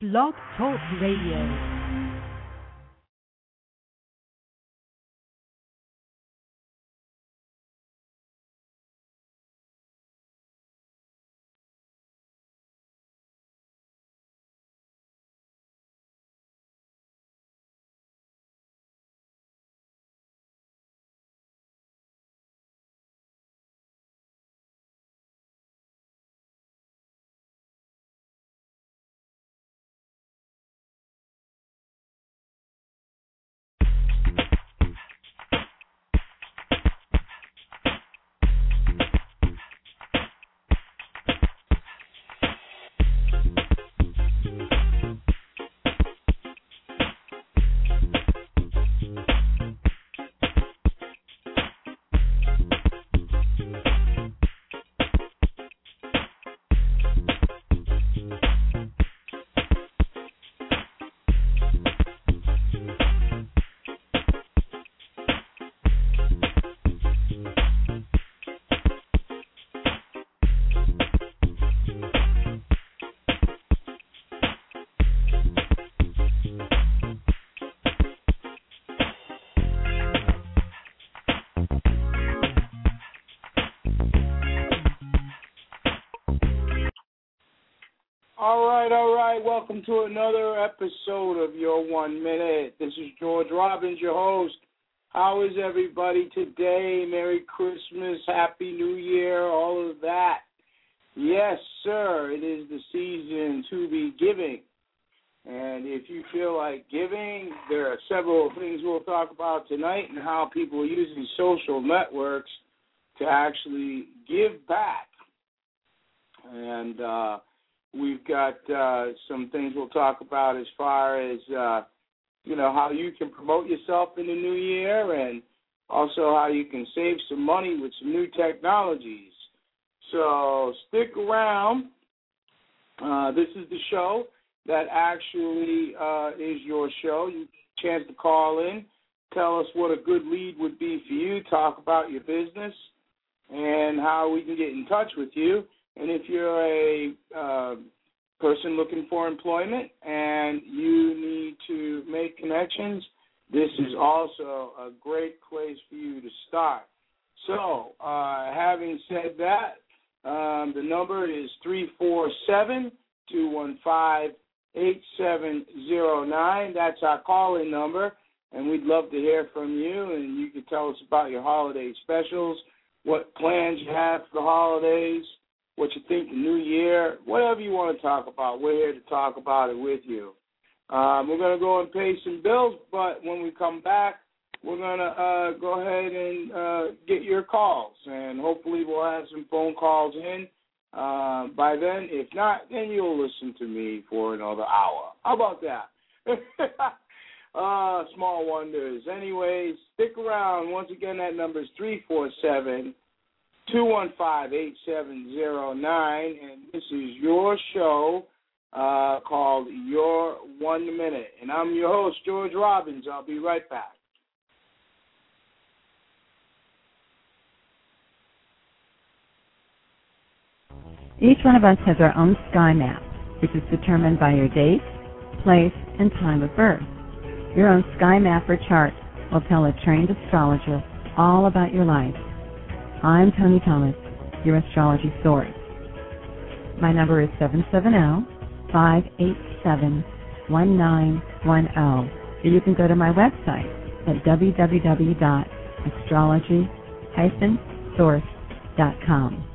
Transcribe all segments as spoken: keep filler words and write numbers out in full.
Blog Talk Radio. All right, all right. Welcome to another episode of Your One Minute. This is George Robbins, your host. How is everybody today? Merry Christmas, Happy New Year, all of that. Yes, sir, it is the season to be giving. And if you feel like giving, there are several things we'll talk about tonight and how people are using social networks to actually give back. And, uh, We've got uh, some things we'll talk about as far as, uh, you know, how you can promote yourself in the new year and also how you can save some money with some new technologies. So stick around. Uh, this is the show that actually uh, is your show. You get a chance to call in, tell us what a good lead would be for you, talk about your business and how we can get in touch with you. And if you're a uh, person looking for employment and you need to make connections, this is also a great place for you to start. So, uh, having said that, um, the number is three four seven, two one five, eight seven zero nine. That's our call-in number, and we'd love to hear from you, and you can tell us about your holiday specials, what plans you have for the holidays, what you think the new year, whatever you want to talk about. We're here to talk about it with you. Um, we're going to go and pay some bills, but when we come back, we're going to uh, go ahead and uh, get your calls, and hopefully we'll have some phone calls in uh, by then. If not, then you'll listen to me for another hour. How about that? uh, small wonders. Anyways, stick around. Once again, that number is three four seven, two one five, eight seven zero nine, and this is your show uh, called Your One Minute. And I'm your host, George Robbins. I'll be right back. Each one of us has our own sky map, which is determined by your date, place, and time of birth. Your own sky map or chart will tell a trained astrologer all about your life. I'm Tony Thomas, your astrology source. My number is seven seven zero, five eight seven, one nine one zero. Or you can go to my website at w w w dot astrology dash source dot com.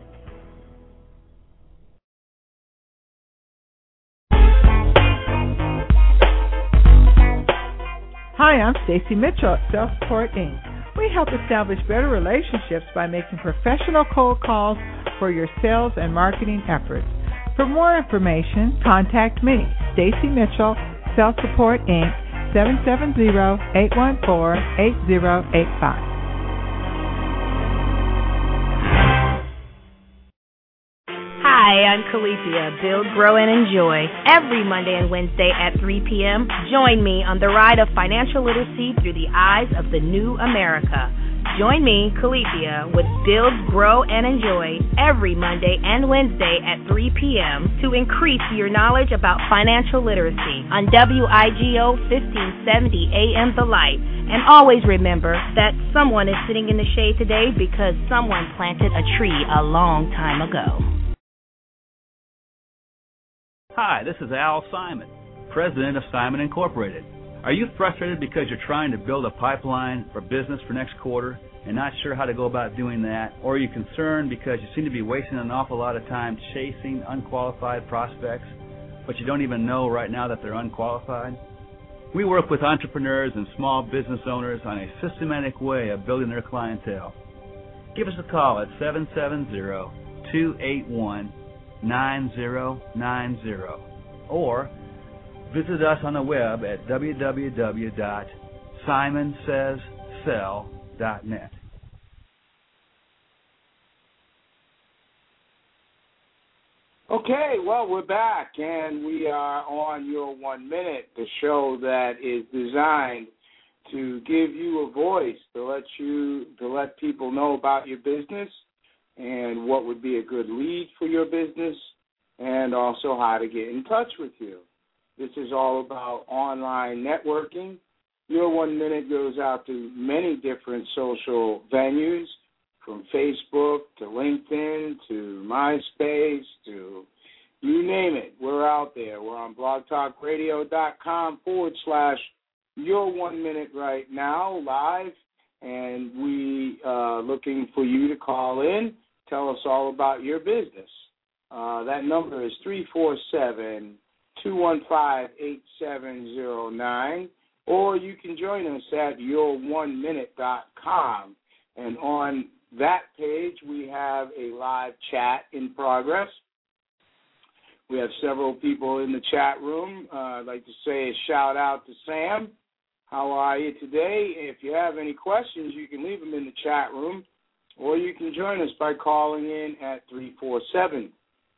Hi, I'm Stacy Mitchell at Self Support Incorporated. We help establish better relationships by making professional cold calls for your sales and marketing efforts. For more information, contact me, Stacy Mitchell, Self Support Incorporated, seven seven zero, eight one four, eight zero eight five. Hi, Hey, I'm Calethea. Build, grow, and enjoy. Every Monday and Wednesday at three p.m., join me on the ride of financial literacy through the eyes of the new America. Join me, Calethea, with Build, Grow, and Enjoy every Monday and Wednesday at three p.m. to increase your knowledge about financial literacy on W I G O fifteen seventy A M The Light. And always remember that someone is sitting in the shade today because someone planted a tree a long time ago. Hi, this is Al Simon, president of Simon Incorporated. Are you frustrated because you're trying to build a pipeline for business for next quarter and not sure how to go about doing that? Or are you concerned because you seem to be wasting an awful lot of time chasing unqualified prospects, but you don't even know right now that they're unqualified? We work with entrepreneurs and small business owners on a systematic way of building their clientele. Give us a call at seven seven zero, two eight one, nine zero nine zero or visit us on the web at w w w dot simon says sell dot net. Okay, well, we're back, and we are on Your One Minute, the show that is designed to give you a voice, to let you, to let people know about your business and what would be a good lead for your business, and also how to get in touch with you. This is all about online networking. Your One Minute goes out to many different social venues, from Facebook to LinkedIn to MySpace to you name it. We're out there. We're on blogtalkradio.com forward slash Your One Minute right now, live, and we are uh, looking for you to call in. Tell us all about your business. Uh, that number is three four seven, two one five, eight seven zero nine, or you can join us at your one minute dot com. And on that page, we have a live chat in progress. We have several people in the chat room. Uh, I'd like to say a shout-out to Sam. How are you today? If you have any questions, you can leave them in the chat room, or you can join us by calling in at three four seven,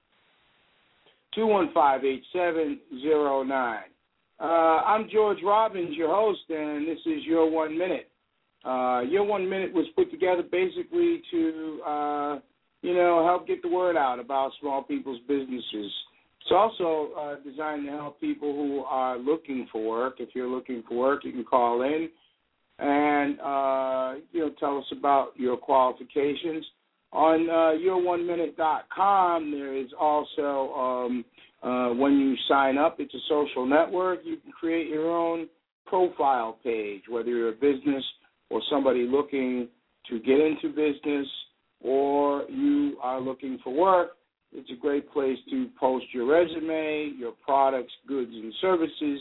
two one five, eight seven zero nine. Uh, I'm George Robbins, your host, and this is Your One Minute. Uh, Your One Minute was put together basically to, uh, you know, help get the word out about small people's businesses. It's also uh, designed to help people who are looking for work. If you're looking for work, you can call in and, uh, you know, tell us about your qualifications. On uh, your one minute dot com, there is also, um, uh, when you sign up, it's a social network. You can create your own profile page, whether you're a business or somebody looking to get into business, or you are looking for work. It's a great place to post your resume, your products, goods, and services,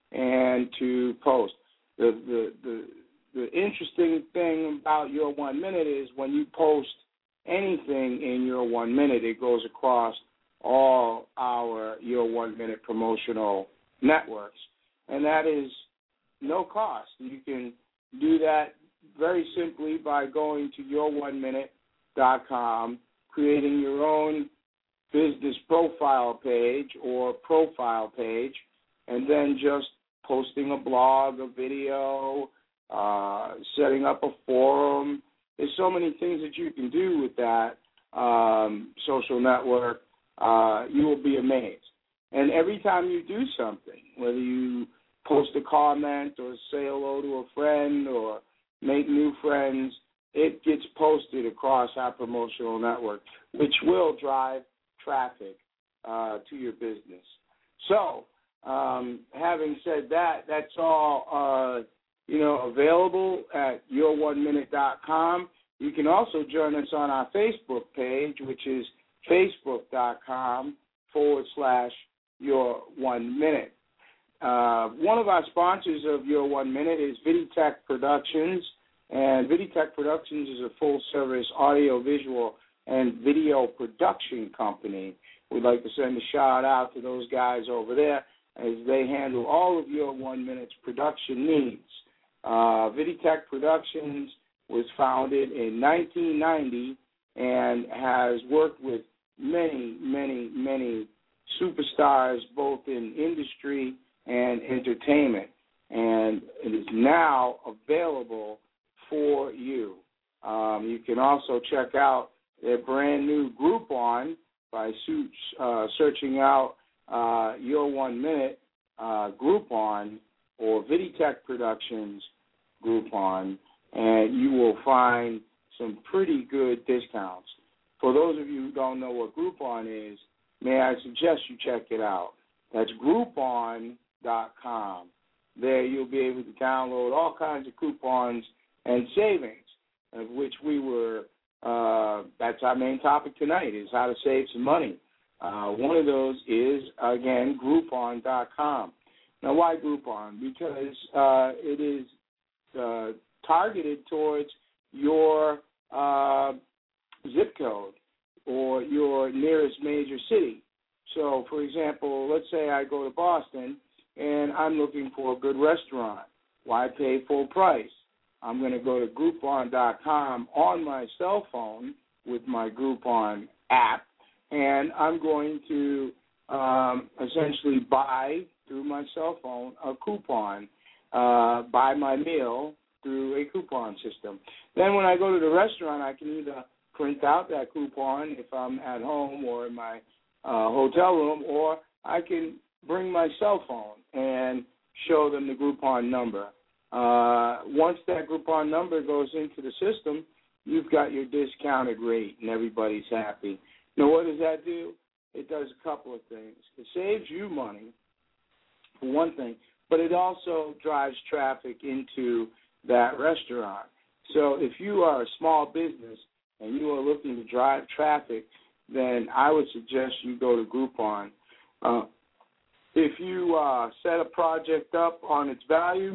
and to post. The, the, the, the interesting thing about Your One Minute is when you post anything in Your One Minute, it goes across all our Your One Minute promotional networks, and that is no cost. You can do that very simply by going to your one minute dot com, creating your own business profile page or profile page, and then just posting a blog, a video, uh, setting up a forum. There's so many things that you can do with that um, social network. Uh, you will be amazed. And every time you do something, whether you post a comment or say hello to a friend or make new friends, it gets posted across our promotional network, which will drive traffic uh, to your business. So, um, having said that, that's all uh, you know available at your one minute dot com. You can also join us on our Facebook page, which is facebook.com forward slash your one minute. Uh, one of our sponsors of Your One Minute is Viditech Productions, and Viditech Productions is a full-service audio-visual and video production company. We'd like to send a shout-out to those guys over there as they handle all of Your One Minute's production needs. Uh, Viditech Productions was founded in nineteen ninety and has worked with many, many, many superstars both in industry and entertainment, and it is now available for you. Um, you can also check out their brand new Groupon by uh, searching out uh, Your One Minute uh, Groupon or Viditech Productions Groupon, and you will find some pretty good discounts. For those of you who don't know what Groupon is, may I suggest you check it out. That's Groupon dot com. There you'll be able to download all kinds of coupons and savings, of which we were, uh, that's our main topic tonight, is how to save some money. Uh, one of those is, again, Groupon dot com. Now, why Groupon? Because uh, it is uh, targeted towards your uh, zip code or your nearest major city. So, for example, let's say I go to Boston and I'm looking for a good restaurant. Why pay full price? I'm going to go to Groupon dot com on my cell phone with my Groupon app, and I'm going to um, essentially buy through my cell phone a coupon, uh, buy my meal through a coupon system. Then when I go to the restaurant, I can either print out that coupon if I'm at home or in my uh, hotel room, or I can bring my cell phone and show them the Groupon number. Uh, once that Groupon number goes into the system, you've got your discounted rate and everybody's happy. Now, what does that do? It does a couple of things. It saves you money, for one thing, but it also drives traffic into that restaurant. So if you are a small business and you are looking to drive traffic, then I would suggest you go to Groupon. Uh, if you uh, set a project up on its value,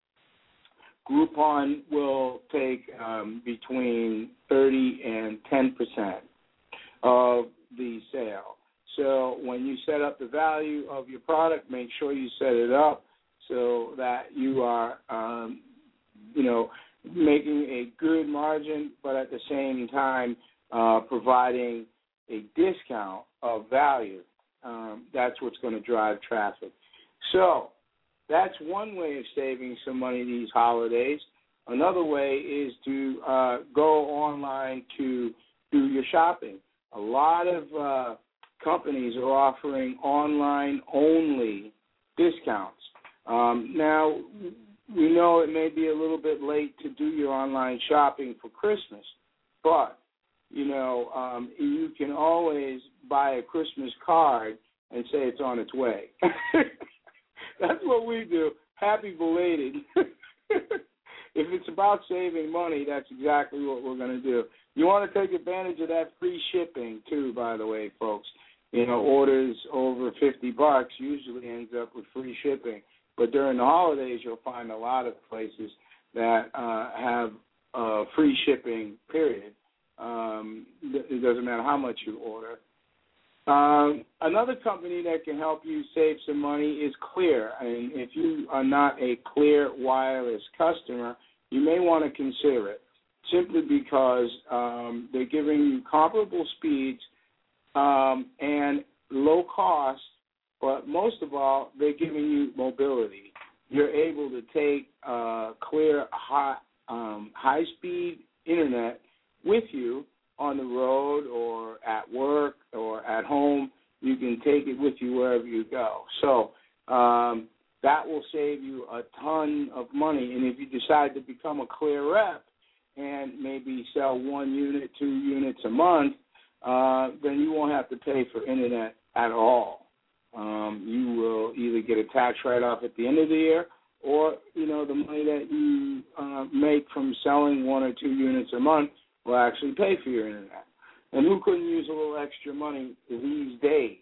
Groupon will take um, between thirty and ten percent of the sale. So when you set up the value of your product, make sure you set it up so that you are, um, you know, making a good margin, but at the same time uh, providing a discount of value. Um, that's what's going to drive traffic. So that's one way of saving some money these holidays. Another way is to uh, go online to do your shopping. A lot of uh, companies are offering online-only discounts. Um, now, we know it may be a little bit late to do your online shopping for Christmas, but, you know, um, you can always buy a Christmas card and say it's on its way. That's what we do. Happy belated. If it's about saving money, that's exactly what we're going to do. You want to take advantage of that free shipping, too, by the way, folks. You know, orders over fifty bucks usually ends up with free shipping. But during the holidays, you'll find a lot of places that uh, have uh, free shipping, period. Um, it doesn't matter how much you order. Um, another company that can help you save some money is Clear. And if you are not a Clear wireless customer, you may want to consider it, simply because um, they're giving you comparable speeds um, and low cost, but most of all, they're giving you mobility. You're able to take uh, Clear high, um, high-speed internet with you on the road or at work or at home. You can take it with you wherever you go. So um, that will save you a ton of money. And if you decide to become a Clear rep and maybe sell one unit, two units a month, uh, then you won't have to pay for internet at all. Um, you will either get a tax write-off at the end of the year, or, you know, the money that you uh, make from selling one or two units a month will actually pay for your internet. And who couldn't use a little extra money these days?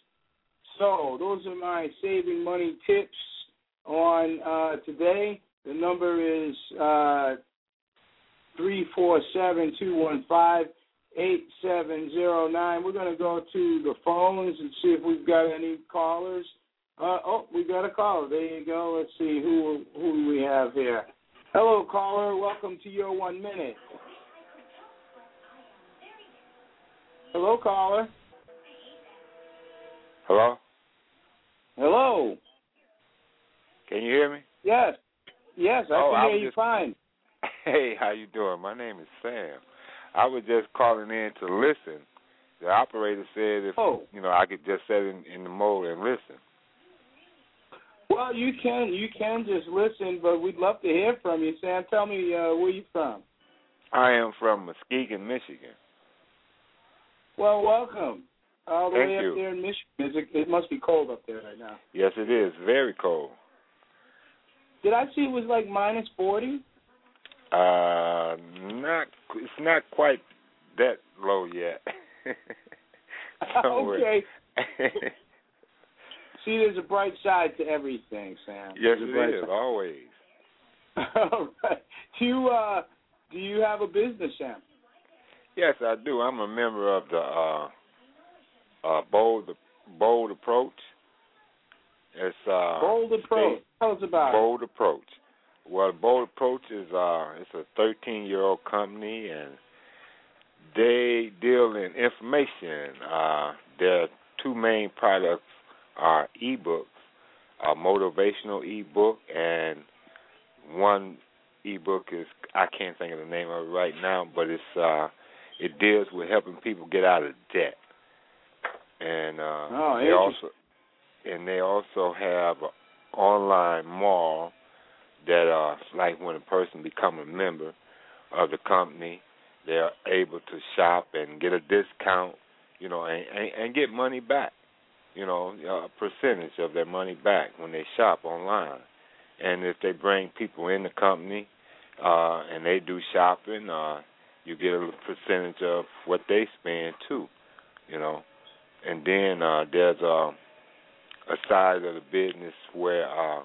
So those are my saving money tips on uh, today. The number is uh, three four seven, two one five, eight seven zero nine. We're going to go to the phones and see if we've got any callers. Uh, oh, we got a caller. There you go. Let's see who who we have here. Hello, caller. Welcome to Your One Minute. Hello, caller. Hello? Hello. Can you hear me? Yes. Yes, I oh, can I hear you just, fine. Hey, how you doing? My name is Sam. I was just calling in to listen. The operator said if oh. you know I could just sit in, in the mode and listen. Well, you can you can just listen, but we'd love to hear from you, Sam. Tell me uh, where you from. I am from Muskegon, Michigan. Well, welcome. All the Thank way up you. there in Michigan. It, it must be cold up there right now. Yes, it is. Very cold. Did I see it was like minus forty? Uh, not. It's not quite that low yet. Okay. See, there's a bright side to everything, Sam. Yes, there's it is. side. Always. All right. Do you uh, do you have a business, Sam? Yes, I do. I'm a member of the uh, uh, Bold Bold Approach. It's uh, Bold Approach. state, Tell us about Bold it. Approach. Well, Bold Approach is uh, it's a thirteen-year-old company, and they deal in information. Uh, their two main products are ebooks, a motivational ebook, and one ebook is I can't think of the name of it right now, but it's uh, it deals with helping people get out of debt. And uh, oh, they also and they also have an online mall that uh, like when a person become a member of the company, they're able to shop and get a discount, you know, and, and, and get money back, you know, a percentage of their money back when they shop online. And if they bring people in the company uh, and they do shopping, uh, you get a percentage of what they spend too, you know. And then uh, there's a, a side of the business where uh,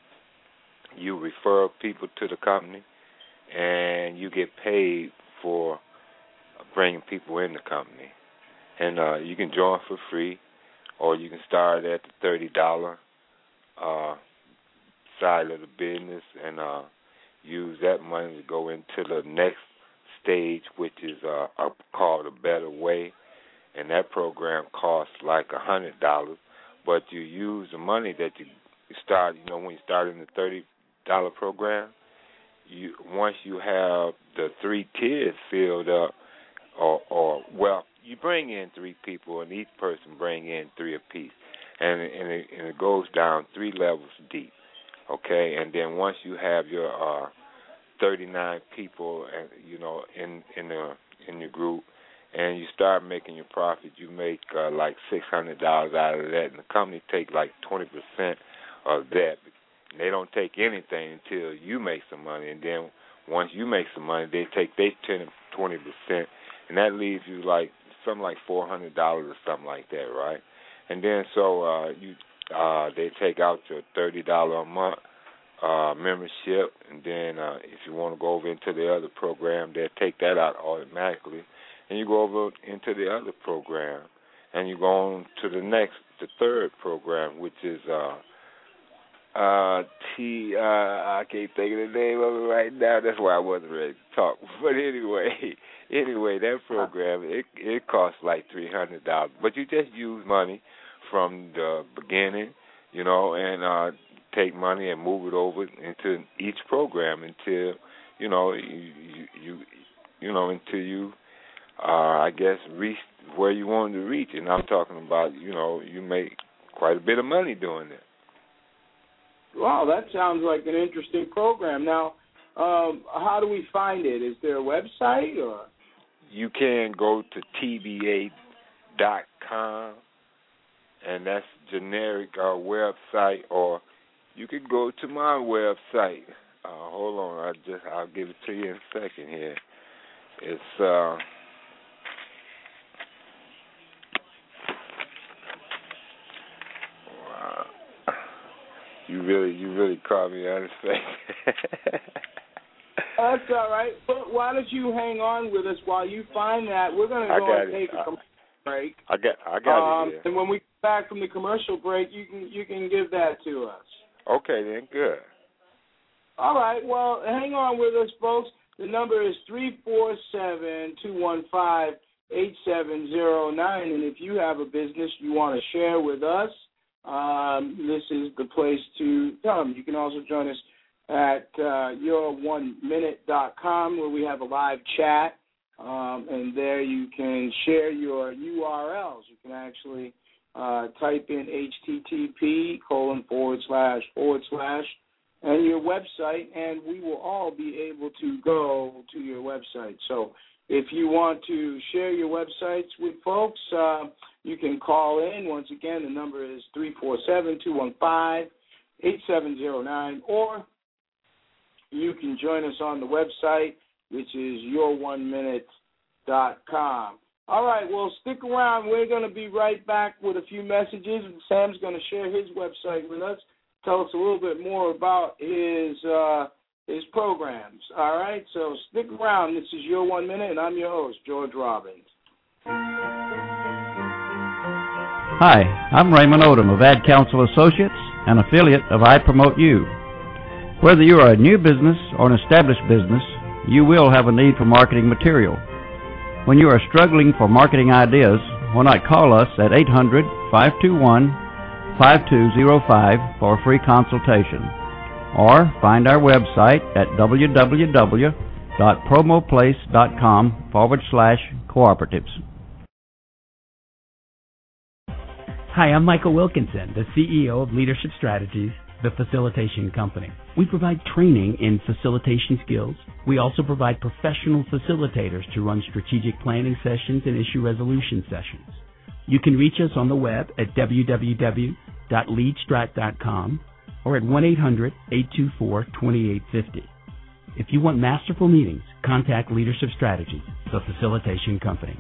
you refer people to the company and you get paid for bringing people in the company. And uh, you can join for free, or you can start at the thirty dollars uh, side of the business and uh, use that money to go into the next stage, which is uh, called A Better Way. And that program costs like one hundred dollars, but you use the money that you start, you know, when you start in the thirty dollars program, you once you have the three tiers filled up, or, or well, you bring in three people, and each person bring in three apiece, and, and, it, and it goes down three levels deep, okay? And then once you have your uh, thirty-nine people, and you know, in in the in your group, and you start making your profit, you make uh, like six hundred dollars out of that, and the company take like twenty percent of that. They don't take anything until you make some money, and then once you make some money, they take their ten or twenty percent, and that leaves you like something like four hundred dollars or something like that, right? And then so uh, you uh, they take out your thirty dollars a month uh, membership, and then uh, if you want to go over into the other program, they'll take that out automatically, and you go over into the other program, and you go on to the next, the third program, which is uh, uh, T. Uh, I can't think of the name of it right now. That's why I wasn't ready to talk. But anyway, anyway, that program it it costs like three hundred dollars, but you just use money from the beginning, you know, and uh, take money and move it over into each program until you know you you you, you know until you. Uh, I guess reach where you want to reach, and I'm talking about, you know, you make quite a bit of money doing it. Wow, that sounds like an interesting program. Now, um, how do we find it? Is there a website or? You can go to T B A dot com, and that's generic uh, website, or you can go to my website. Uh, hold on, I just I'll give it to you in a second here. It's uh. You really, you really caught me unexpected. That's all right. But why don't you hang on with us while you find that? We're going to go and take a commercial break. I got, I got um, it here. And when we come back from the commercial break, you can you can give that to us. Okay, then, good. All right. Well, hang on with us, folks. The number is three four seven, two one five, eight seven zero nine. And if you have a business you want to share with us, um, this is the place to come. You can also join us at uh, your one minute dot com, where we have a live chat, um, and there you can share your U R Ls. You can actually uh, type in H T T P colon forward slash forward slash and your website, and we will all be able to go to your website. So if you want to share your websites with folks, uh, you can call in. Once again, the number is three four seven, two one five, eight seven zero nine, or you can join us on the website, which is your one minute dot com. All right, well, stick around. We're going to be right back with a few messages. Sam's going to share his website with us, tell us a little bit more about his uh, his programs. All right, so stick around. This is Your One Minute, and I'm your host, George Robbins. Hi, I'm Raymond Odom of Ad Council Associates, an affiliate of I Promote You. Whether you are a new business or an established business, you will have a need for marketing material. When you are struggling for marketing ideas, why not call us at eight hundred, five two one, five two zero five for a free consultation, or find our website at www.promoplace.com forward slash cooperatives. Hi, I'm Michael Wilkinson, the C E O of Leadership Strategies, the facilitation company. We provide training in facilitation skills. We also provide professional facilitators to run strategic planning sessions and issue resolution sessions. You can reach us on the web at w w w dot lead strat dot com or at one eight hundred, eight two four, two eight five zero. If you want masterful meetings, contact Leadership Strategies, the facilitation company.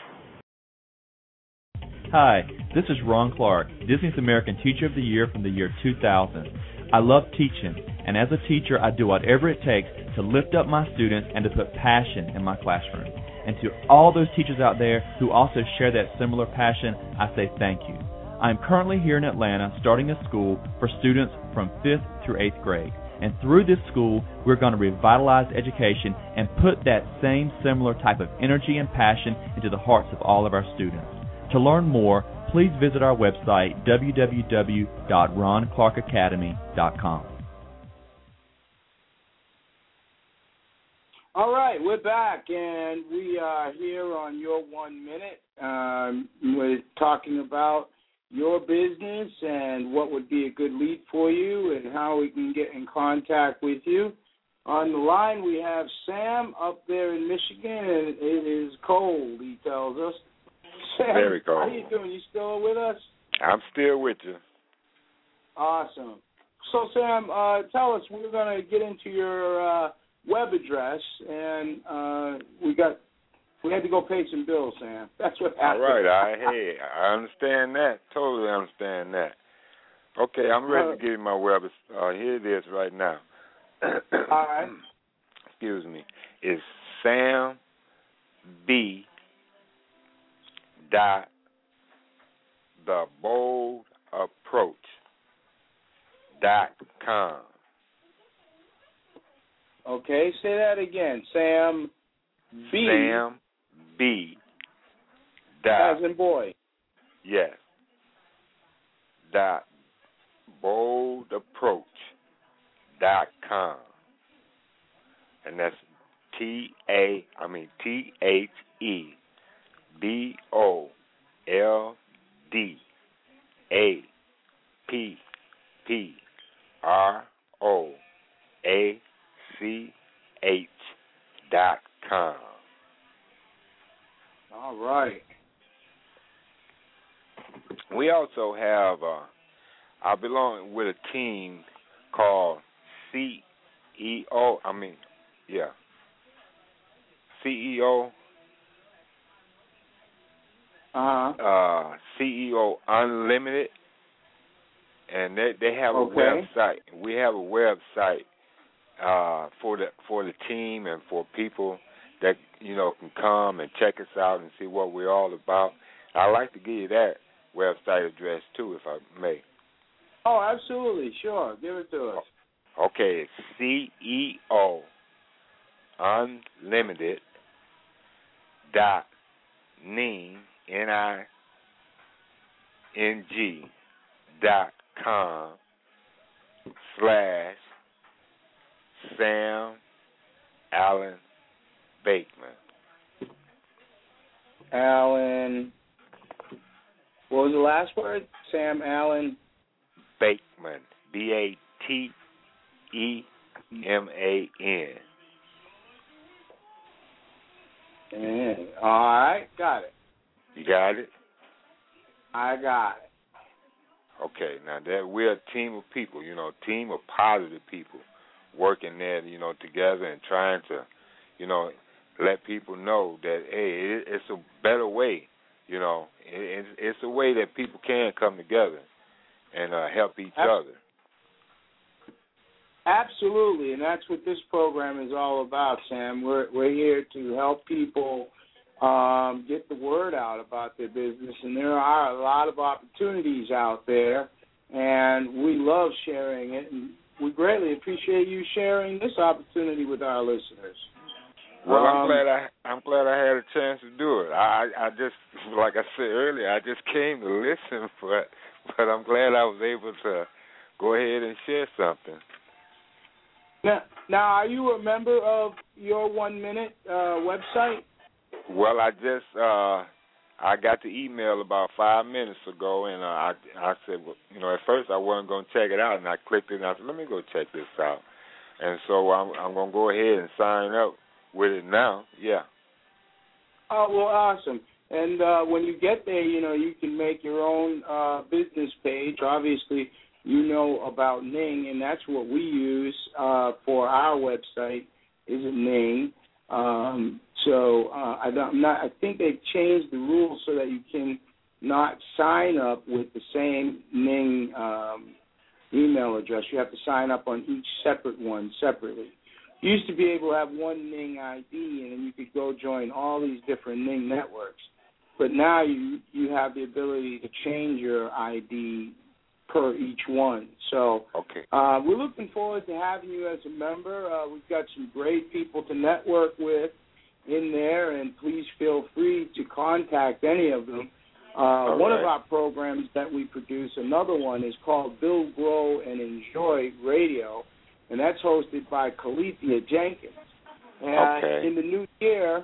Hi, this is Ron Clark, Disney's American Teacher of the Year from the year two thousand. I love teaching, and as a teacher, I do whatever it takes to lift up my students and to put passion in my classroom. And to all those teachers out there who also share that similar passion, I say thank you. I am currently here in Atlanta starting a school for students from fifth through eighth grade. And through this school, we're going to revitalize education and put that same similar type of energy and passion into the hearts of all of our students. To learn more, please visit our website, w w w dot ron clark academy dot com. All right, we're back, and we are here on Your One Minute. Um, we're talking about your business and what would be a good lead for you and how we can get in contact with you. On the line, we have Sam up there in Michigan, and it is cold, he tells us. Sam, very cold. How you doing? You still with us? I'm still with you. Awesome. So, Sam, uh, tell us, we're going to get into your uh, web address, and uh, we got we had to go pay some bills, Sam. That's what happened. All right, I hey, I understand that. Totally understand that. Okay, I'm ready uh, to give you my web. Uh, here it is right now. All right. Excuse me. It's Sam B. dot the bold approach dot com. Okay, say that again. Sam B. Sam B. Dot. As in boy. Yes. Dot bold approach dot com. And that's T A I mean T H E B O L D A P P R O A C H dot com. All right. We also have, uh, I belong with a team called C E O, I mean, yeah, C E O, uh-huh. uh, C E O Unlimited, and they, they have okay. a website. We have a website uh, for the for the team and for people that, you know, can come and check us out and see what we're all about. I'd like to give you that website address, too, if I may. Oh, absolutely. Sure. Give it to us. Okay. It's C E O Unlimited dot Ning, N I N G dot com slash Sam Allen Bateman. Allen, what was the last word? Sam Allen Bateman, B A T E M A N. Yeah. All right, got it. You got it? I got it. Okay, now that we're a team of people, you know, a team of positive people working there, you know, together and trying to, you know, let people know that, hey, it, it's a better way, you know. It, it's, it's a way that people can come together and uh, help each Absolutely. other. Absolutely, and that's what this program is all about, Sam. We're we're here to help people um, get the word out about their business, and there are a lot of opportunities out there, and we love sharing it, and we greatly appreciate you sharing this opportunity with our listeners. Well, I'm um, glad I I'm glad I had a chance to do it. I I just, like I said earlier, I just came to listen, but but I'm glad I was able to go ahead and share something. Now, now, are you a member of Your One Minute uh, website? Well, I just uh, I got the email about five minutes ago, and uh, I I said, well, you know, at first I wasn't going to check it out, and I clicked it, and I said, let me go check this out, and so I'm I'm going to go ahead and sign up with it now. Yeah. Oh, well, awesome. And uh, when you get there, you know, you can make your own uh, business page. Obviously, you know about Ning, and that's what we use uh, for our website, is it Ning. Um, so uh, I, don't, I'm not, I think they've changed the rules so that you can not sign up with the same Ning um, email address. You have to sign up on each separate one separately. You used to be able to have one Ning I D, and then you could go join all these different Ning networks. But now you, you have the ability to change your I D per each one. So okay. uh, we're looking forward to having you as a member. Uh, we've got some great people to network with in there, and please feel free to contact any of them. Uh, one right. of our programs that we produce, another one, is called Build, Grow, and Enjoy Radio, and that's hosted by Calethea Jenkins. And okay. in the new year,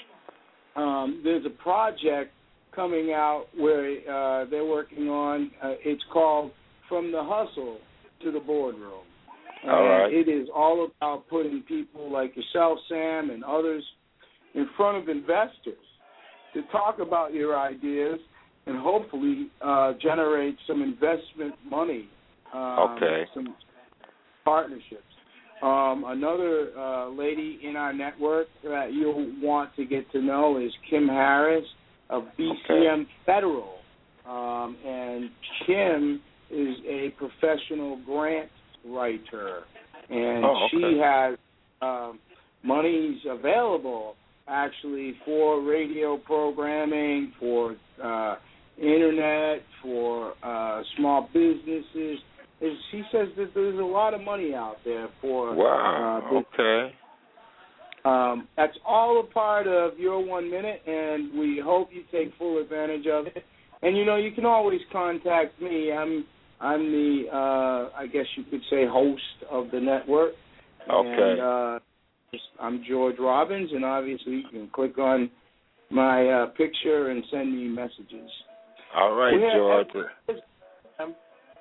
um, there's a project coming out where uh, they're working on, uh, it's called From the Hustle to the Boardroom. And all right. it is all about putting people like yourself, Sam, and others in front of investors to talk about your ideas and hopefully uh, generate some investment money, um, okay. some partnerships. Um, another uh, lady in our network that you'll want to get to know is Kim Harris of B C M okay. Federal. Um, and Kim is a professional grant writer, and oh, okay. she has um, monies available actually for radio programming, for uh, internet, for uh, small businesses. She says that there's a lot of money out there for. Wow. Uh, okay. Um, that's all a part of Your One Minute, and we hope you take full advantage of it. And you know, you can always contact me. I'm I'm the uh, I guess you could say host of the network. Okay. And, uh, I'm George Robbins, and obviously you can click on my uh, picture and send me messages. All right, well, George. Um,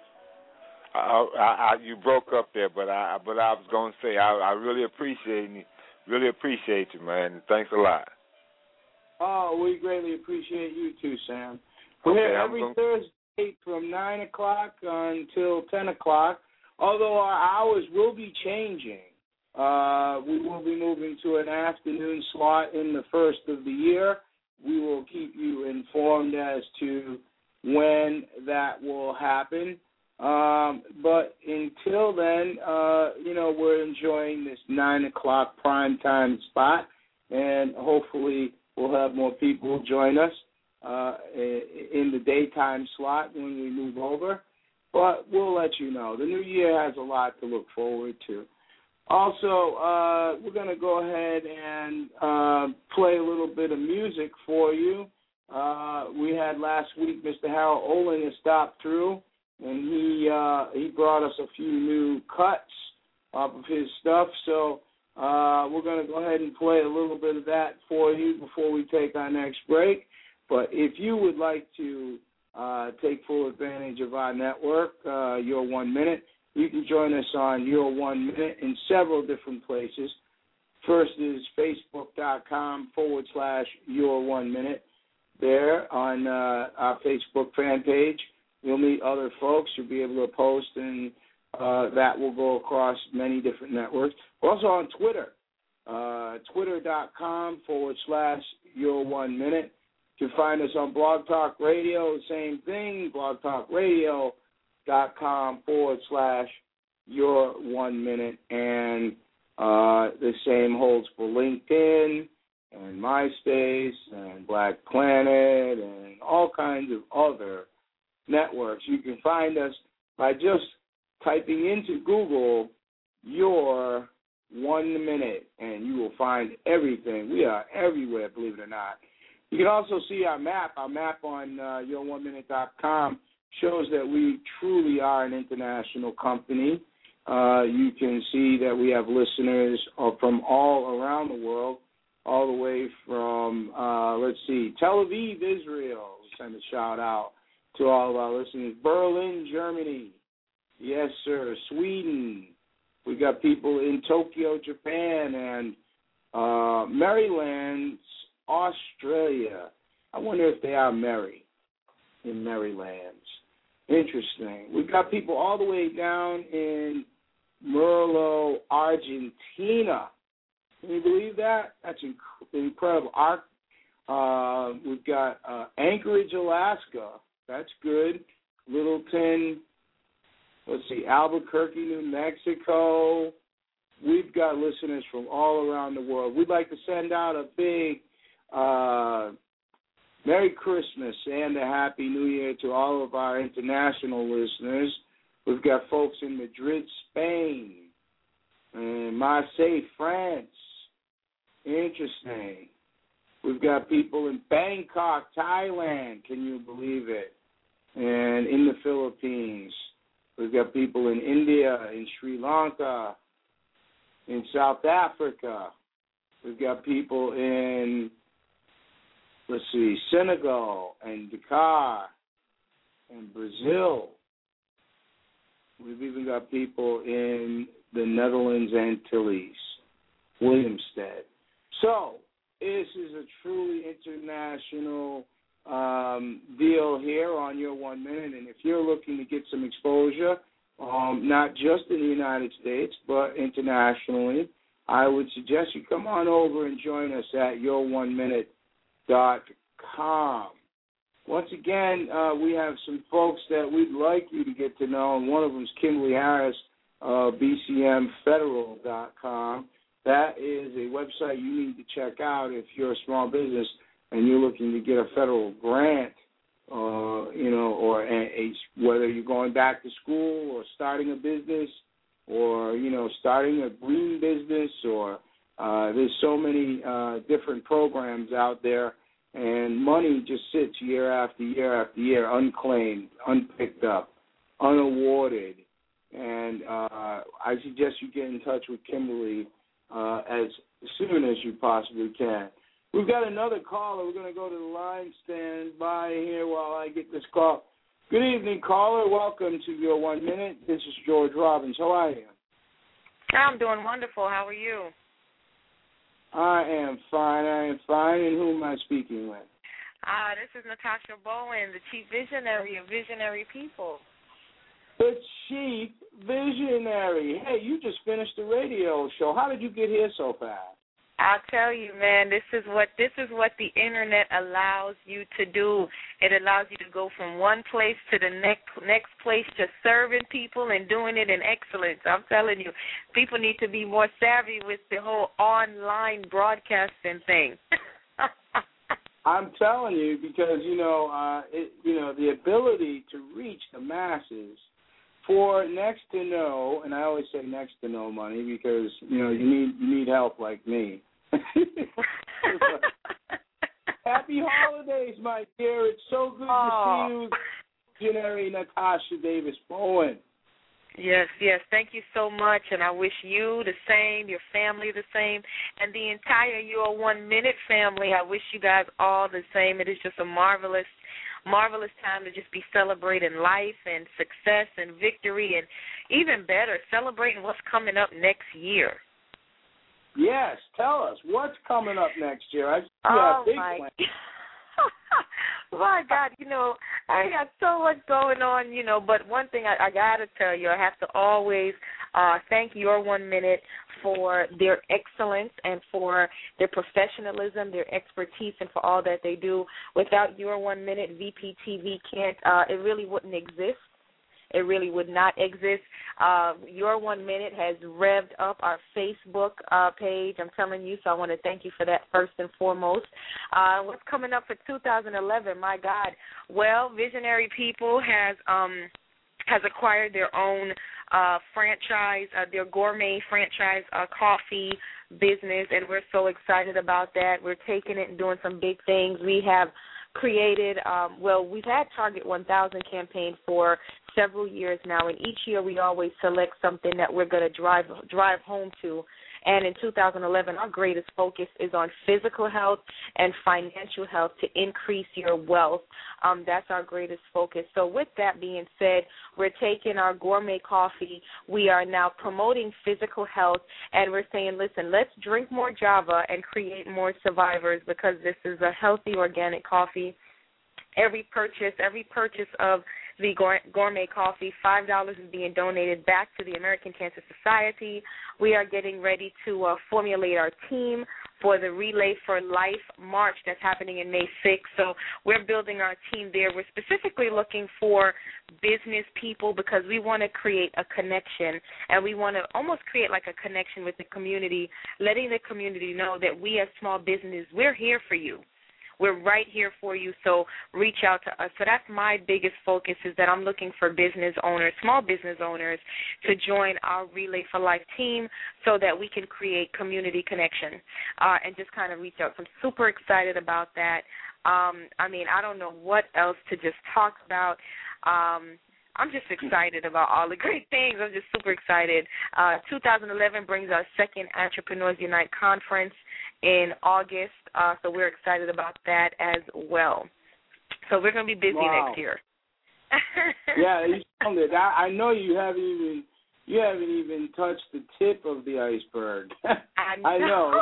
I, I, I, you broke up there, but I but I was going to say I, I really appreciate you, really appreciate you, man. Thanks a lot. Oh, we greatly appreciate you too, Sam. We're okay, here I'm every gonna... Thursday from nine o'clock until ten o'clock. Although our hours will be changing. Uh, we will be moving to an afternoon slot in the first of the year. We will keep you informed as to when that will happen. Um, but until then, uh, you know, we're enjoying this nine o'clock prime time spot, and hopefully we'll have more people join us uh, in the daytime slot when we move over. But we'll let you know. The new year has a lot to look forward to. Also, uh, we're going to go ahead and uh, play a little bit of music for you. Uh, we had last week Mister Harold Olin has stopped through, and he uh, he brought us a few new cuts off of his stuff. So uh, we're going to go ahead and play a little bit of that for you before we take our next break. But if you would like to uh, take full advantage of our network, uh, Your One Minute, you can join us on Your One Minute in several different places. First is facebook.com forward slash Your One Minute. There on uh, our Facebook fan page, you'll meet other folks. You'll be able to post, and uh, that will go across many different networks. We're also on Twitter, uh, twitter.com forward slash Your One Minute. You can find us on Blog Talk Radio, same thing, blogtalkradio.com forward slash Your One Minute. And uh, the same holds for LinkedIn and MySpace and Black Planet and all kinds of other networks. You can find us by just typing into Google Your One Minute, and you will find everything. We are everywhere, believe it or not. You can also see our map. Our map on uh, your one minute dot com shows that we truly are an international company. Uh, you can see that we have listeners uh, from all around the world, all the way from, uh, let's see, Tel Aviv, Israel. We send a shout-out to all of our listeners. Berlin, Germany. Yes, sir. Sweden. We got people in Tokyo, Japan, and uh, Maryland, Australia. I wonder if they are merry in Maryland. Interesting. We've got people all the way down in Merlo, Argentina. Can you believe that? That's inc- incredible. Our, uh, we've got uh, Anchorage, Alaska. That's good. Littleton, let's see, Albuquerque, New Mexico. We've got listeners from all around the world. We'd like to send out a big uh, Merry Christmas and a Happy New Year to all of our international listeners. We've got folks in Madrid, Spain, and Marseille, France. Interesting. We've got people in Bangkok, Thailand. Can you believe it? And in the Philippines. We've got people in India, in Sri Lanka, in South Africa. We've got people in, let's see, Senegal and Dakar and Brazil. We've even got people in the Netherlands, Antilles, Williamstead. So this is a truly international um, deal here on Your One Minute. And if you're looking to get some exposure, um, not just in the United States, but internationally, I would suggest you come on over and join us at your one minute dot com. Once again, uh, we have some folks that we'd like you to get to know, and one of them is Kimberly Harris, uh, B C M federal dot com. That is a website you need to check out if you're a small business and you're looking to get a federal grant, uh, you know, or a, a, whether you're going back to school or starting a business or, you know, starting a green business, or uh, there's so many uh, different programs out there, and money just sits year after year after year, unclaimed, unpicked up, unawarded. And uh, I suggest you get in touch with Kimberly uh, as soon as you possibly can. We've got another caller. We're going to go to the line. Stand by here while I get this call. Good evening, caller. Welcome to Your One Minute. This is George Robbins. How are you? I'm doing wonderful. How are you? I am fine. I am fine. And who am I speaking with? Uh, this is Natasha Bowen, the Chief Visionary of Visionary People. The Chief Visionary. Hey, you just finished the radio show. How did you get here so fast? I'll tell you, man, this is what this is what the internet allows you to do. It allows you to go from one place to the next next place, just serving people and doing it in excellence. I'm telling you, people need to be more savvy with the whole online broadcasting thing. I'm telling you, because you know, uh, it, you know, the ability to reach the masses for next to no, and I always say next to no money because you know you need you need help like me. Happy holidays, my dear. It's so good oh. to see you, Visionary Natasha Davis Bowen. Yes, yes. Thank you so much, and I wish you the same, your family the same, and the entire Your One Minute family. I wish you guys all the same. It is just a marvelous, marvelous time to just be celebrating life and success and victory, and even better, celebrating what's coming up next year. Yes, tell us what's coming up next year. I see oh a big my. plan. My God, you know, I got so much going on, you know, but one thing I, I got to tell you, I have to always uh, thank Your One Minute for their excellence and for their professionalism, their expertise, and for all that they do. Without Your One Minute, V P T V can't, uh, it really wouldn't exist. It really would not exist. Uh, Your One Minute has revved up our Facebook uh, page. I'm telling you, so I want to thank you for that first and foremost. Uh, what's coming up for two thousand eleven? My God. Well, Visionary People has um, has acquired their own uh, franchise, uh, their gourmet franchise uh, coffee business, and we're so excited about that. We're taking it and doing some big things. We have created, um, well, we've had Target one thousand campaign for several years now, and each year we always select something that we're going to drive drive home to. And in two thousand eleven, our greatest focus is on physical health and financial health to increase your wealth. Um, that's our greatest focus. So with that being said, we're taking our gourmet coffee. We are now promoting physical health, and we're saying, listen, let's drink more Java and create more survivors, because this is a healthy organic coffee. Every purchase, every purchase of the gourmet coffee, five dollars is being donated back to the American Cancer Society. We are getting ready to uh, formulate our team for the Relay for Life March that's happening in May sixth. So we're building our team there. We're specifically looking for business people because we want to create a connection, and we want to almost create like a connection with the community, letting the community know that we as small business, we're here for you. We're right here for you, so reach out to us. So that's my biggest focus, is that I'm looking for business owners, small business owners, to join our Relay for Life team so that we can create community connection uh, and just kind of reach out. So I'm super excited about that. Um, I mean, I don't know what else to just talk about. Um, I'm just excited about all the great things. I'm just super excited. Uh, two thousand eleven brings our second Entrepreneurs Unite conference in August, uh, so we're excited about that as well. So we're going to be busy wow. next year. Yeah, you sounded. I, I know you haven't even you haven't even touched the tip of the iceberg. I know. I know.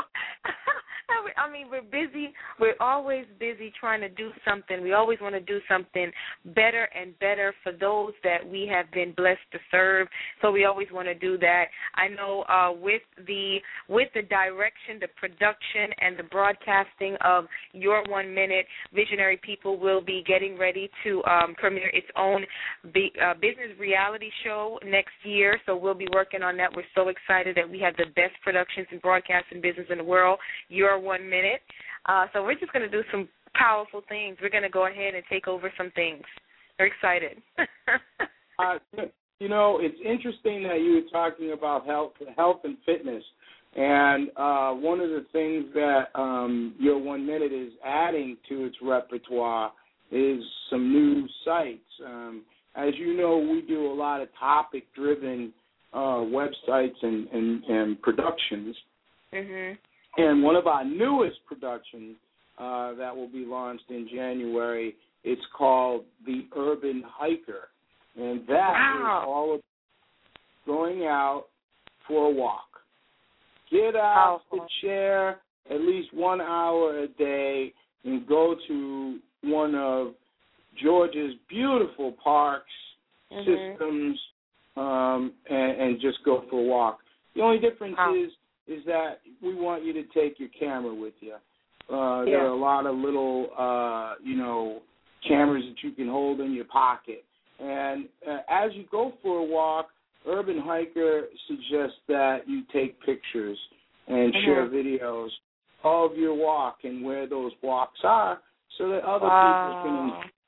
I mean, we're busy. We're always busy trying to do something. We always want to do something better and better for those that we have been blessed to serve. So we always want to do that. I know uh, with the with the direction, the production, and the broadcasting of Your One Minute, Visionary People will be getting ready to um, premiere its own be, uh, business reality show next year. So we'll be working on that. We're so excited that we have the best productions in broadcasting business in the world. Your One Minute. Uh, so we're just going to do some powerful things. We're going to go ahead and take over some things. We're excited. uh, you know, it's interesting that you were talking about health, health and fitness. And uh, one of the things that um, Your One Minute is adding to its repertoire is some new sites. Um, as you know, we do a lot of topic-driven uh, websites and, and, and productions. Mm-hmm. And one of our newest productions uh, that will be launched in January, it's called The Urban Hiker. And that wow. is all about going out for a walk. Get out Powerful. the chair at least one hour a day and go to one of Georgia's beautiful parks, mm-hmm. systems, um, and, and just go for a walk. The only difference wow. is is that we want you to take your camera with you. Uh, yeah. There are a lot of little, uh, you know, cameras that you can hold in your pocket. And uh, as you go for a walk, Urban Hiker suggests that you take pictures and mm-hmm. share videos of your walk and where those walks are so that other wow. people can enjoy.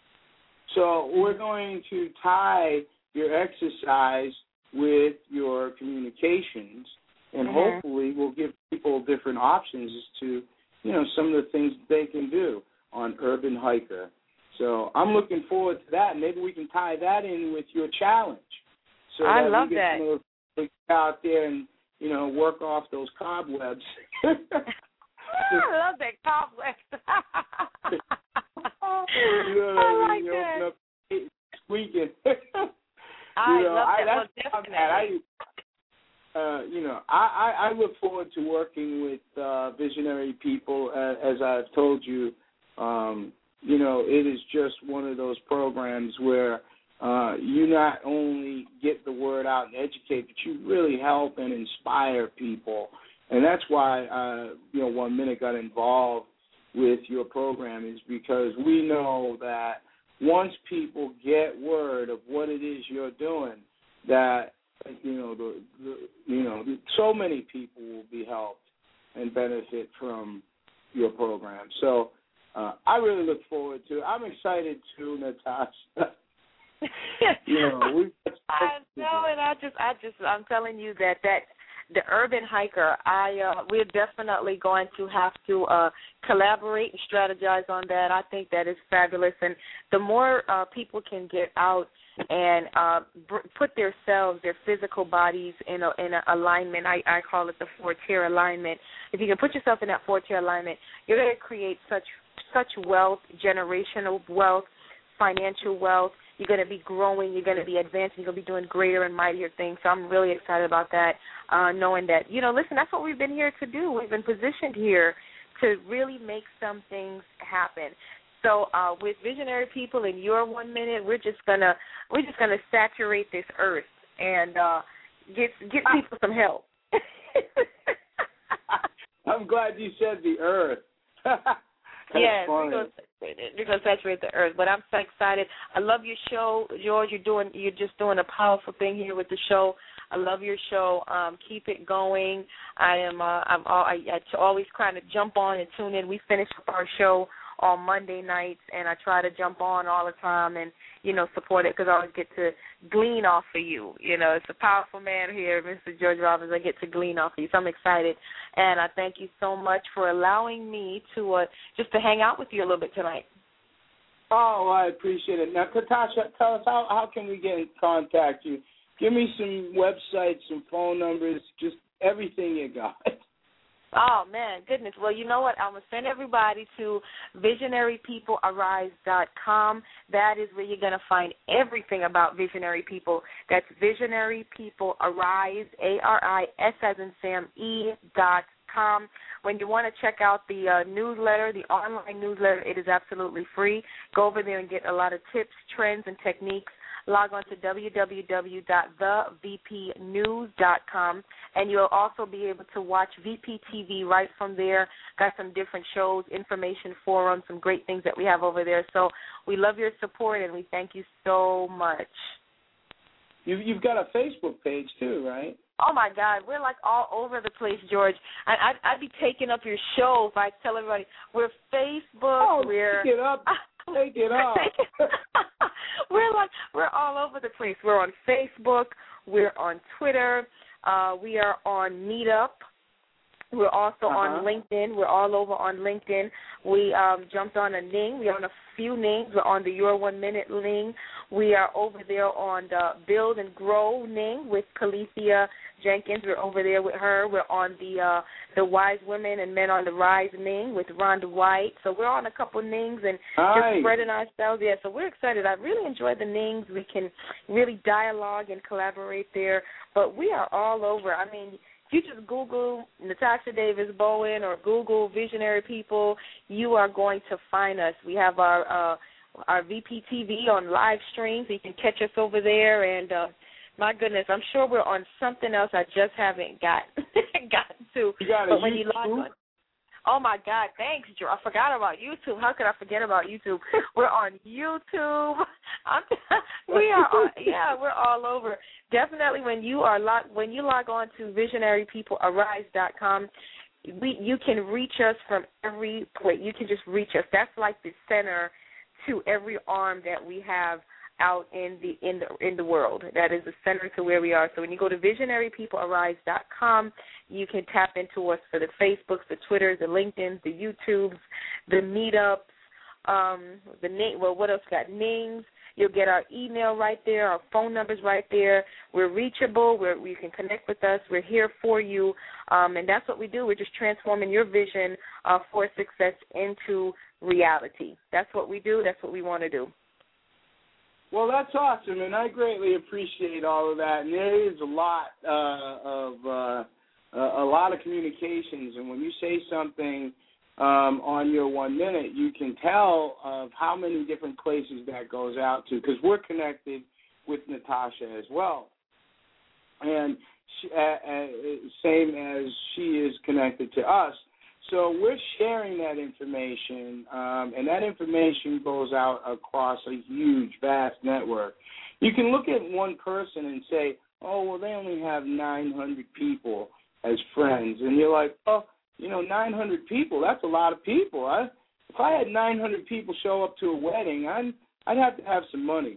So we're going to tie your exercise with your communications, and mm-hmm. hopefully we'll give people different options as to you know, some of the things they can do on Urban Hiker. So I'm looking forward to that. Maybe we can tie that in with your challenge. So I that love we get that. Some of those out there and, you know, work off those cobwebs. I love that cobwebs. you know, I like you that. Open up, squeaking. I you know, love I, that. Well, that's definitely. I, uh, you know, I, I, I look forward to working with uh, visionary people. Uh, as I've told you, um, you know, it is just one of those programs where uh, you not only get the word out and educate, but you really help and inspire people. And that's why, uh, you know, One Minute got involved with your program, is because we know that once people get word of what it is you're doing, that, you know, the, the you know, so many people will be helped and benefit from your program. So uh, I really look forward to it. I'm excited too, Natasha. you know, we I know, and I just, I just, I'm telling you that that the Urban Hiker, I, uh, we're definitely going to have to uh, collaborate and strategize on that. I think that is fabulous, and the more uh, people can get out and uh, br- put themselves, their physical bodies in a, in a alignment. I, I call it the four-tier alignment. If you can put yourself in that four-tier alignment, you're going to create such such wealth, generational wealth, financial wealth. You're going to be growing. You're going to be advancing. You're going to be doing greater and mightier things. So I'm really excited about that, uh, knowing that, you know, listen, that's what we've been here to do. We've been positioned here to really make some things happen. So uh, with visionary people in your one minute, we're just gonna we're just gonna saturate this earth and uh, get get people some help. I'm glad you said the earth. Yes, we're gonna, we're gonna saturate the earth. But I'm so excited. I love your show, George. You're doing you're just doing a powerful thing here with the show. I love your show. Um, keep it going. I am uh, I'm all, I, I always kind of jump on and tune in. We finish up our show on Monday nights, and I try to jump on all the time and, you know, support it because I always get to glean off of you. You know, it's a powerful man here, Mister George Robbins. I get to glean off of you, so I'm excited. And I thank you so much for allowing me to uh, just to hang out with you a little bit tonight. Oh, I appreciate it. Now, Katasha, tell us, how, how can we get in contact you? Give me some websites, some phone numbers, just everything you got. Oh, man, goodness. Well, you know what? I'm going to send everybody to visionary people arise dot com. That is where you're going to find everything about Visionary People. That's Visionary People Arise, A R I S as in Sam, E dot com. When you want to check out the uh, newsletter, the online newsletter, it is absolutely free. Go over there and get a lot of tips, trends, and techniques. Log on to w w w dot the v p news dot com, and you'll also be able to watch V P T V right from there. Got some different shows, information forums, some great things that we have over there. So we love your support, and we thank you so much. You've, you've got a Facebook page, too, right? Oh, my God. We're, like, all over the place, George. I, I'd, I'd be taking up your show if I tell everybody we're Facebook. Oh, we're take it up. Take it up. We're like we're all over the place. We're on Facebook. We're on Twitter. Uh, we are on Meetup. We're also uh-huh. on LinkedIn. We're all over on LinkedIn. We um, jumped on a Ning. We're on a few Nings. We're on the Your One Minute Ning. We are over there on the Build and Grow Ning with Calethea Jenkins. We're over there with her. We're on the uh, the Wise Women and Men on the Rise Ning with Rhonda White. So we're on a couple Nings and Hi. just spreading ourselves. Yeah, so we're excited. I really enjoy the Nings. We can really dialogue and collaborate there. But we are all over. I mean, you just Google Natasha Davis Bowen or Google Visionary People, you are going to find us. We have our uh, our V P T V on live stream, so you can catch us over there. And uh, my goodness, I'm sure we're on something else I just haven't got gotten to. You got but a when YouTube? you log on, oh my God, thanks, Joe. I forgot about YouTube. How could I forget about YouTube? We're on YouTube. I'm, we are, on, yeah, we're all over. Definitely, when you are log, when you log on to visionary people arise dot com, we you can reach us from every place. You can just reach us. That's like the center to every arm that we have out in the in the in the world. That is the center to where we are. So when you go to visionary people arise dot com, you can tap into us for the Facebooks, the Twitters, the LinkedIns, the YouTubes, the meetups, um, the name. Well, what else? We got names. You'll get our email right there, our phone numbers right there. We're reachable. We're, you can connect with us. We're here for you, um, and that's what we do. We're just transforming your vision uh, for success into reality. That's what we do. That's what we want to do. Well, that's awesome, and I greatly appreciate all of that. And there is a lot uh, of uh, a lot of communications, and when you say something um, on your one minute, you can tell of how many different places that goes out to, because we're connected with Natasha as well, and she, uh, uh, same as she is connected to us. So we're sharing that information, um, and that information goes out across a huge, vast network. You can look at one person and say, oh, well, they only have nine hundred people as friends. And you're like, oh, you know, nine hundred people, that's a lot of people. I, if I had nine hundred people show up to a wedding, I'd, I'd have to have some money.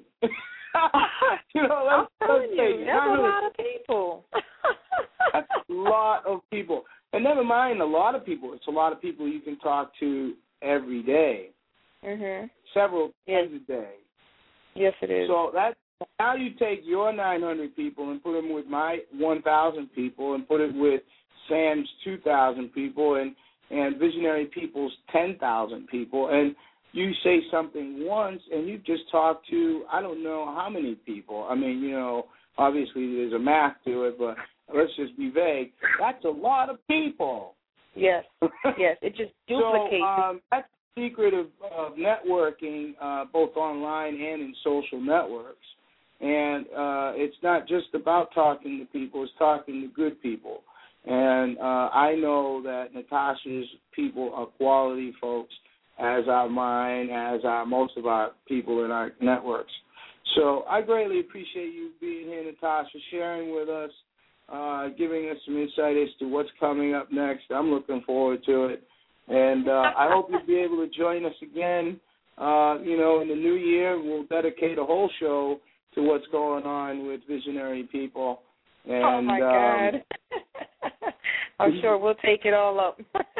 you know, I'm let's, telling let's you, that's a lot of people. That's a lot of people. And never mind a lot of people. It's a lot of people you can talk to every day, mm-hmm. several yes. times a day. Yes, it is. So that now you take your nine hundred people and put them with my one thousand people and put it with Sam's two thousand people and, and Visionary People's ten thousand people, and you say something once and you just talk to I don't know how many people. I mean, you know, obviously there's a math to it, but let's just be vague. That's a lot of people. Yes, yes. It just duplicates. So um, that's the secret of, of networking, uh, both online and in social networks. And uh, it's not just about talking to people. It's talking to good people. And uh, I know that Natasha's people are quality folks, as are mine, as are most of our people in our networks. So I greatly appreciate you being here, Natasha, sharing with us, Uh, giving us some insight as to what's coming up next. I'm looking forward to it. And uh, I hope you'll be able to join us again, uh, you know, in the new year. We'll dedicate a whole show to what's going on with Visionary People. And, oh, my God. Um, I'm sure we'll take it all up.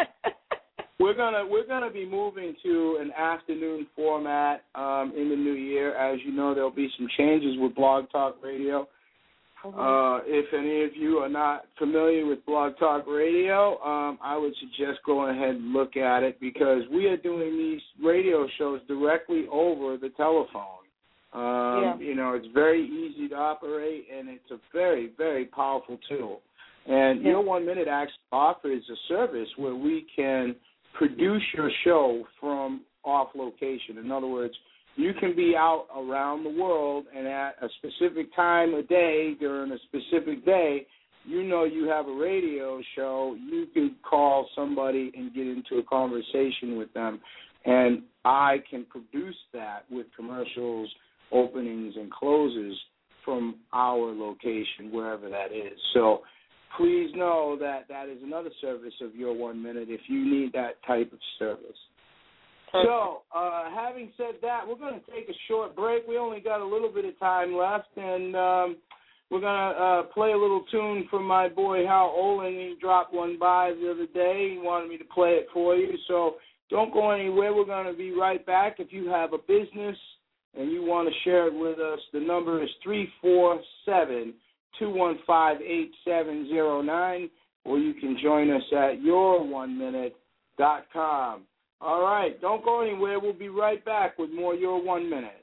We're gonna we're gonna be moving to an afternoon format um, in the new year. As you know, there'll be some changes with Blog Talk Radio. Uh, if any of you are not familiar with Blog Talk Radio, um, I would suggest going ahead and look at it, because we are doing these radio shows directly over the telephone. Um, yeah. You know, it's very easy to operate, and it's a very, very powerful tool. And yeah. Your One Minute actually offers a service where we can produce your show from off location. In other words, you can be out around the world, and at a specific time of day during a specific day, you know you have a radio show, you could call somebody and get into a conversation with them, and I can produce that with commercials, openings, and closes from our location, wherever that is. So please know that that is another service of Your One Minute if you need that type of service. So, uh, having said that, we're going to take a short break. We only got a little bit of time left, and um, we're going to uh, play a little tune from my boy Hal Olin. He dropped one by the other day. He wanted me to play it for you, so don't go anywhere. We're going to be right back. If you have a business and you want to share it with us, the number is three four seven, two one five, eight seven zero nine, or you can join us at your one minute dot com. All right, don't go anywhere. We'll be right back with more Your One Minute.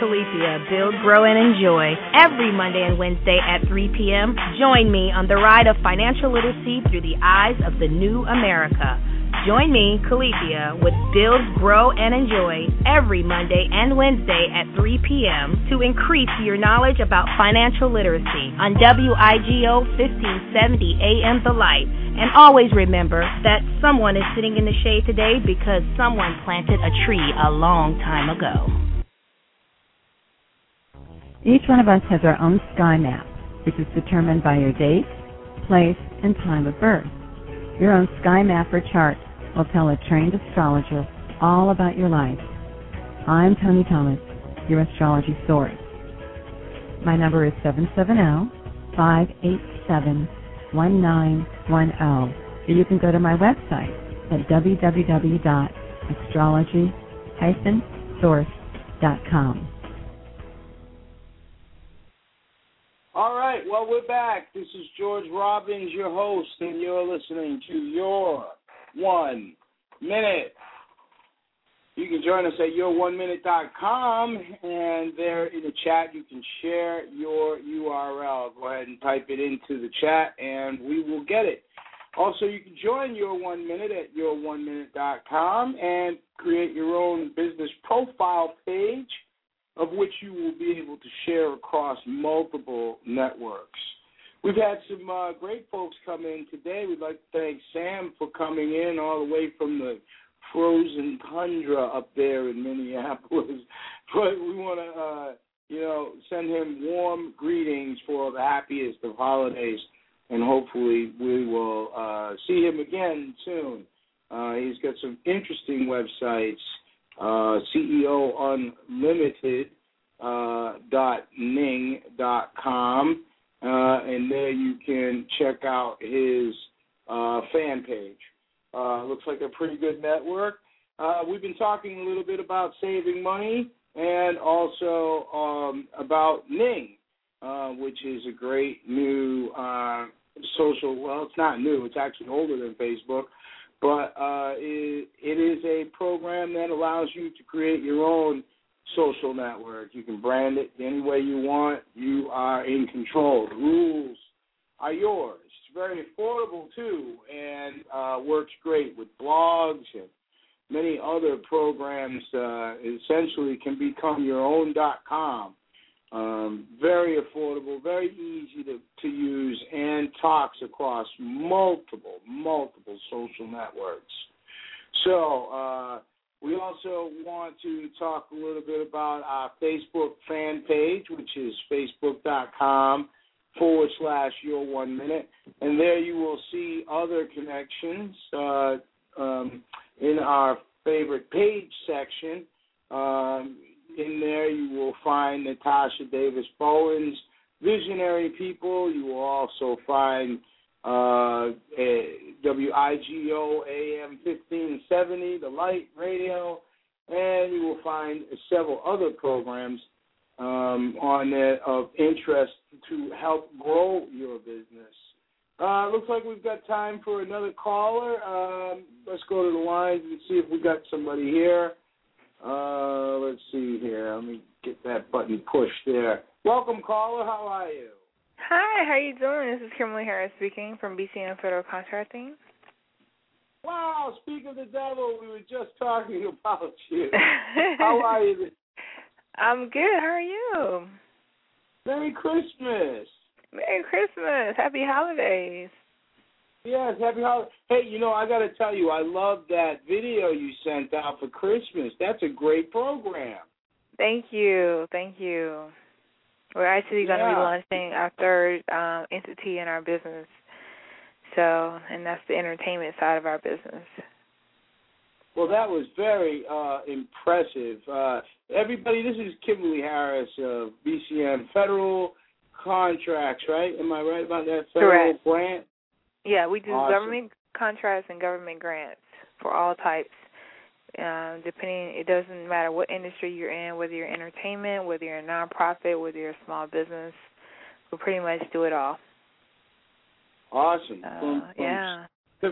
Calethea, Build, Grow, and Enjoy. Every Monday and Wednesday at three p.m., join me on the ride of financial literacy through the eyes of the new America. Join me, Calethea, with Build, Grow, and Enjoy every Monday and Wednesday at three p.m. to increase your knowledge about financial literacy on W I G O fifteen seventy A M The Light. And always remember that someone is sitting in the shade today because someone planted a tree a long time ago. Each one of us has our own sky map, which is determined by your date, place, and time of birth. Your own sky map or chart will tell a trained astrologer all about your life. I'm Tony Thomas, your astrology source. My number is seven seven zero, five eight seven, one nine one zero. Or you can go to my website at w w w dot astrology dash source dot com. All right, well, we're back. This is George Robbins, your host, and you're listening to Your One Minute. You can join us at your one minute dot com, and there in the chat you can share your U R L. Go ahead and type it into the chat, and we will get it. Also, you can join Your One Minute at your one minute dot com and create your own business profile page, of which you will be able to share across multiple networks. We've had some uh, great folks come in today. We'd like to thank Sam for coming in all the way from the frozen tundra up there in Minneapolis. But we want to, uh, you know, send him warm greetings for the happiest of holidays, and hopefully we will uh, see him again soon. Uh, he's got some interesting websites. Uh, C E O Unlimited uh, dot ning dot com, uh, and there you can check out his uh, fan page. Uh, looks like a pretty good network. Uh, we've been talking a little bit about saving money and also um, about Ning, uh, which is a great new uh, social, well, it's not new, it's actually older than Facebook. But uh, it, it is a program that allows you to create your own social network. You can brand it any way you want. You are in control. The rules are yours. It's very affordable, too, and uh, works great with blogs and many other programs. Uh, essentially can become your own dot com. Um, very affordable, very easy to, to use, and talks across multiple, multiple social networks. So uh, we also want to talk a little bit about our Facebook fan page, which is facebook.com forward slash your one minute. And there you will see other connections uh, um, in our favorite page section. Um, In there you will find Natasha Davis Bowen's Visionary People. You will also find uh, W I G O A M fifteen seventy, The Light Radio, and you will find several other programs um, on there of interest to help grow your business. Uh, looks like we've got time for another caller. Um, let's go to the lines and see if we got somebody here. Uh, let's see here. Let me get that button pushed there. Welcome, caller. How are you? Hi, how are you doing? This is Kimberly Harris speaking from B C N Federal Contracting. Wow, speak of the devil, we were just talking about you. How are you? I'm good. How are you? Merry Christmas. Merry Christmas. Happy holidays. Yes, happy holidays. Hey, you know, I got to tell you, I love that video you sent out for Christmas. That's a great program. Thank you. Thank you. We're actually going to yeah. be launching our third um, entity in our business. So, and that's the entertainment side of our business. Well, that was very uh, impressive. Uh, everybody, this is Kimberly Harris of B C N Federal Contracts, right? Am I right about that? Federal Correct. grant? Yeah, we do awesome. government contracts and government grants for all types. Um, depending, it doesn't matter what industry you're in, whether you're entertainment, whether you're a nonprofit, whether you're a small business, we pretty much do it all. Awesome. Uh, boom, boom. yeah.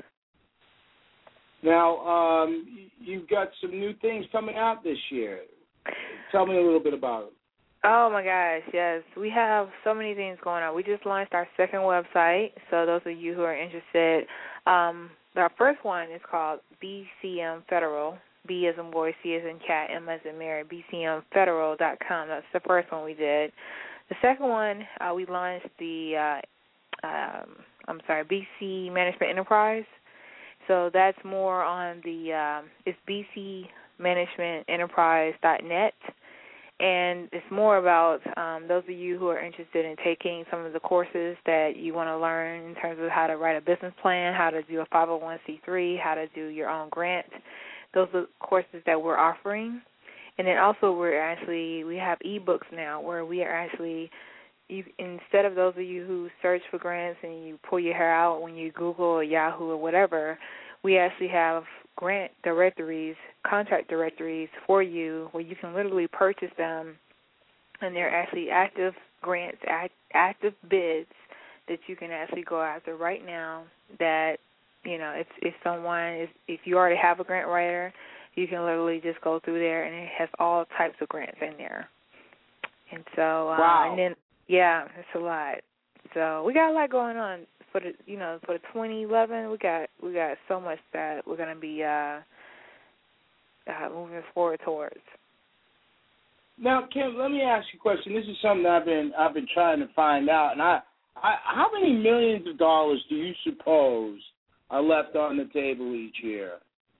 Now, um, you've got some new things coming out this year. Tell me a little bit about it. Oh, my gosh, yes. We have so many things going on. We just launched our second website, so those of you who are interested, um, our first one is called B C M Federal, B as in boy, C as in cat, M as in Mary, B C M federal dot com. That's the first one we did. The second one, uh, we launched the, uh, um, I'm sorry, B C Management Enterprise. So that's more on the, um, it's B C management enterprise dot net. And it's more about um, those of you who are interested in taking some of the courses that you want to learn in terms of how to write a business plan, how to do a five oh one c three, how to do your own grant. Those are courses that we're offering. And then also we're actually, we have e-books now where we are actually, you, instead of those of you who search for grants and you pull your hair out when you Google or Yahoo or whatever, we actually have grant directories, contract directories for you where you can literally purchase them, and they're actually active grants, act, active bids that you can actually go after right now that, you know, if, if someone is, if you already have a grant writer, you can literally just go through there, and it has all types of grants in there. And so, uh, wow. and then, yeah, it's a lot. So we got a lot going on. For the, you know, for the twenty eleven, we got we got so much that we're going to be uh, uh, moving forward towards. Now, Kim, let me ask you a question. This is something I've been I've been trying to find out. And I, I how many millions of dollars do you suppose are left on the table each year?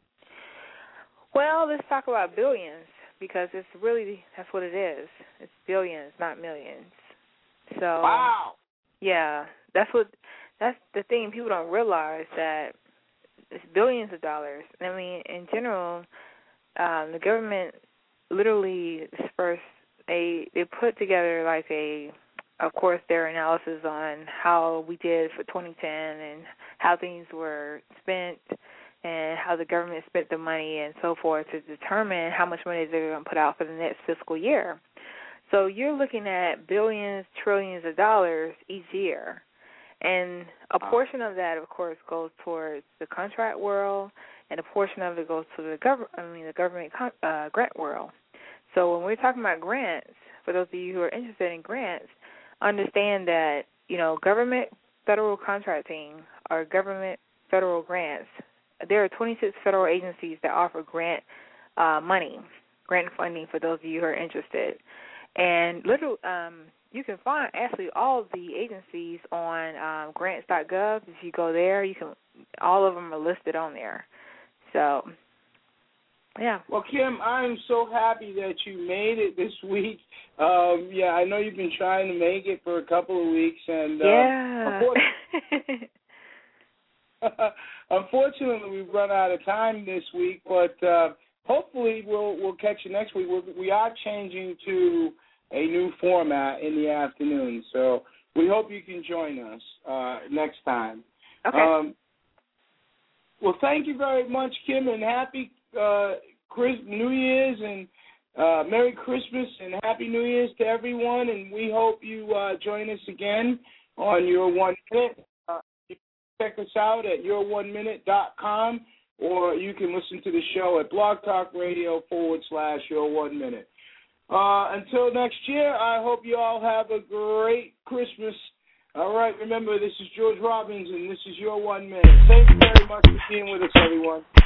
Well, let's talk about billions, because it's really, that's what it is. It's billions, not millions. So wow. Yeah, that's what. That's the thing. People don't realize that it's billions of dollars. I mean, in general, um, the government literally first they they put together like a, of course, their analysis on how we did for twenty ten and how things were spent and how the government spent the money and so forth to determine how much money they're going to put out for the next fiscal year. So you're looking at billions, trillions of dollars each year. And a portion of that, of course, goes towards the contract world, and a portion of it goes to the government. I mean, the government con- uh, grant world. So when we're talking about grants, for those of you who are interested in grants, understand that you know government federal contracting or government federal grants. There are twenty-six federal agencies that offer grant uh, money, grant funding for those of you who are interested, and little. Um, You can find actually all of the agencies on um, grants dot gov. If you go there, you can. All of them are listed on there. So, yeah. Well, Kim, I'm so happy that you made it this week. Um, yeah, I know you've been trying to make it for a couple of weeks, and uh, yeah. unfortunately, unfortunately, we've run out of time this week. But uh, hopefully, we'll we'll catch you next week. We're, we are changing to a new format in the afternoon. So we hope you can join us uh, next time. Okay. Um, well, thank you very much, Kim, and happy uh, Chris, New Year's and uh, Merry Christmas and Happy New Year's to everyone. And we hope you uh, join us again on Your One Minute. Uh, you can check us out at your one minute dot com, or you can listen to the show at Blog Talk Radio forward slash Your One Minute. Uh, until next year, I hope you all have a great Christmas. All right, remember, this is George Robbins, and this is Your One Minute. Thank you very much for being with us, everyone.